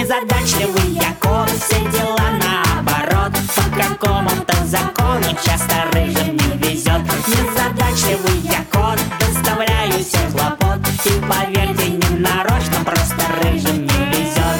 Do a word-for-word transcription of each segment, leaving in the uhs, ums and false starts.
Незадачливый я кот, все дела наоборот. По какому-то закону часто рыжим не везет. Незадачливый я кот, доставляю всем хлопот. И поверьте, не нарочно, просто рыжим не везет.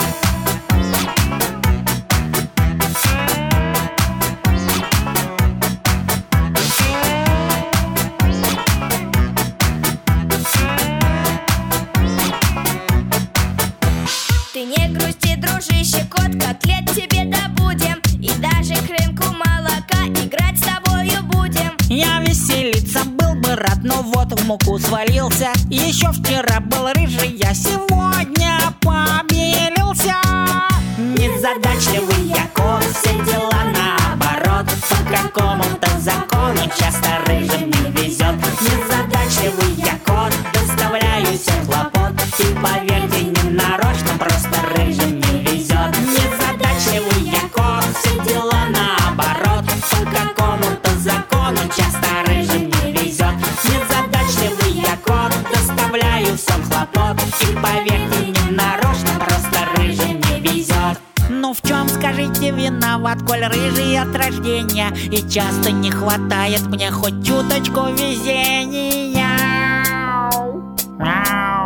Ты не грусти, дружище кот, котлет тебе добудем. И даже крынку молока играть с тобою будем. Я веселиться был бы рад, но вот в муку свалился. Еще вчера был рыжий, я сегодня побелился. Незадачливый я кот, все дела наоборот. По какому-то закону часто рыжим не везет. Незадачливый я кот, доставляю всем хлопот. И поверьте, не нарочно, просто рыжим не везет. Незадачливый я кот, все дела наоборот. По какому-то закону часто рыжим не везет. Незадачливый я кот, доставляю всем хлопот. И поверьте, не нарочно, просто рыжим не везет. Ну в чем, скажите, виноват, коль рыжий от рождения? И часто не хватает мне хоть чуточку везения. Мяу.